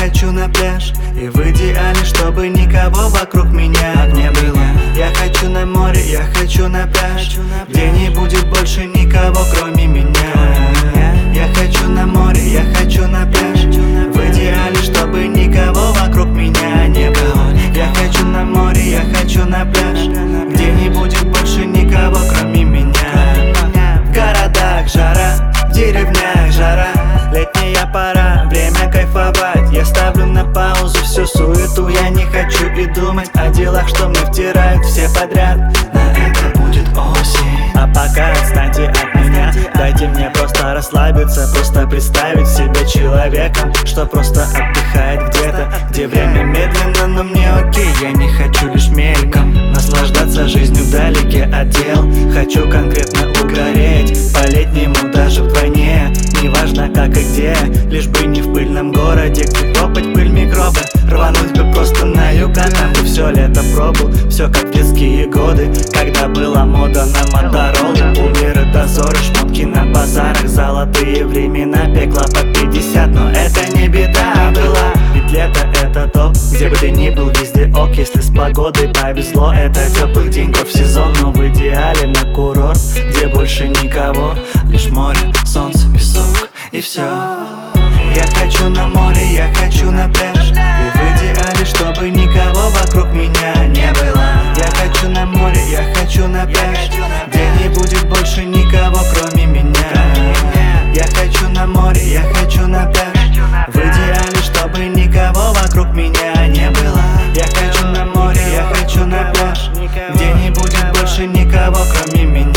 хочу на пляж, и в идеале, чтобы никого вокруг меня не было. Я хочу на море, я хочу на пляж, где не будет больше никого, кроме меня. Я хочу на море, я хочу на пляж, в идеале, чтобы никого вокруг меня не было. Я хочу на море, я хочу на пляж, где не будет больше никого, кроме меня. В городах жара, в деревнях жара, летняя пора, время кайфовать. Я ставлю на паузу всю суету, я не хочу и думать о делах, что мне втирают все подряд. На это будет осень. А пока отстаньте от меня, дайте мне просто расслабиться, просто представить себя человеком, что просто отдыхает где-то, где время медленно, но мне окей. Я не хочу лишь мельком наслаждаться жизнью вдалеке от дел. Хочу конкретно угореть по-летнему даже вдвойне. Неважно как и где, лишь бы не в пыльном городе, где топать пыль микробы. Рвануть бы просто на юг, а там бы все лето пробыл. Все как в детские годы, когда была мода на Моторолу. Умеры, дозоры, шмотки на базарах, золотые времена, пекло по 50. Но это не беда была, ведь лето это топ. Где бы ты ни был, везде ок, если с погодой повезло. Это теплых деньков сезон, но в идеале на курорт, где больше никого, лишь море, солнце, песок и все. Я хочу на море, я хочу на пляж, и в идеале, чтобы никого вокруг меня не было. Я хочу на море, я хочу на пляж, где не будет больше никого, кроме меня. Я хочу на море, я хочу на пляж, в идеале, чтобы никого вокруг меня не было. Я хочу на море, я хочу на пляж, где не будет больше никого, кроме меня.